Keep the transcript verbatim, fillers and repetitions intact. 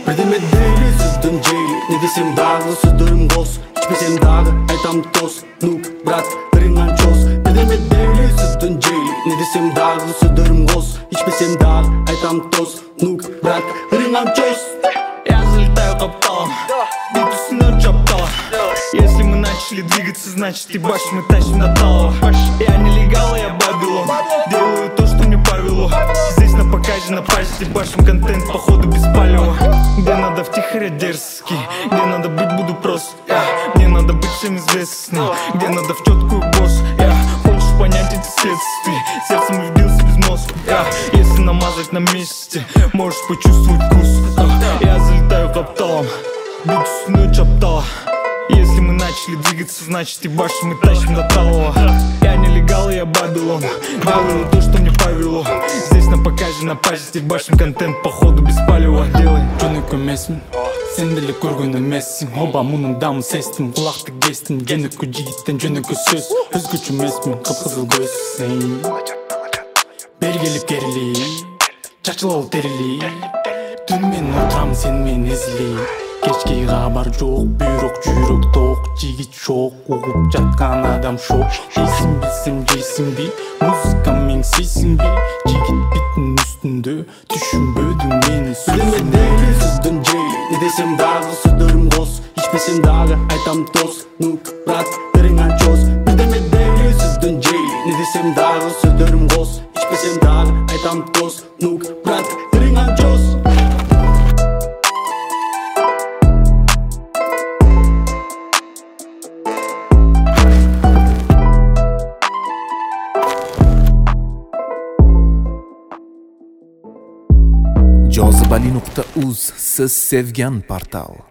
Birдеме дейли сөздөн жейли, не десем дагы сөздөрүм кос, ичпесем дагы айтам тос. Нук, брат, ырыңан чос. Бірдеме дейли сөздөн жейли, не десем дагы сөздөрүм кос, ичпесем дагы айтам тос. Нук, брат, ырыңан чос. Я залетаю капталом, бит уснёт чаптала. Если мы начали двигаться, значит ебашь мы тащим на Талово. Я нелегал, я Бабилон, делаю то, что мне повело. Здесь на показе, на пазе, ебашим контент, походу без палева. Где надо втихаря дерзкий, где надо быть, буду прост. Я. Мне надо быть всем известным, где надо в четкую босс. Я. Хочешь понять эти следствия, сердцем вбился без мозга. Я. Если намазать на месте, можешь почувствовать вкус. Я залетаю капталом, бит уснёт чаптала. Если мы начали двигаться, значит ебашь мы тащим до Талова. Я нелегал, я Бабилон, делаю то, что мне повело. Здесь на показе, на пазе, ебашим контент, походу без палева. Делай. Жөнөкө эмесмин, сен деле көргөн эмессиң. Оба мунун дамын сездим, кулакты кестим. Жөнөкө жигиттен жөнөкө сөз, өзгөчө эмесмин, кып-кызыл көз. Бери келип керили, чачылабы терили. Түн менен отурам сен менен эзили. Кечке кабар жок, бүйрөк жүрөк ток. Жигит шок, угуп жаткан адам шок. Дейсин билсем жейсиңби, музыка меңсейсиңби. Жигит биттин үстүндө, түшүнбөдүң мени. Бірдеме дейли сөздөн жейли, не десем дагы сөздөрүм кос, ичпесем дагы айтам тос. Нук, брат, ырыңан чос. Бірдеме дейли сөздөн жейли, не десем дагы сөздөрүм кос, ичпесем дагы айтам тос. Нук, брат, ырыңан чос. jozibali nuqta uz siz sevgan portal.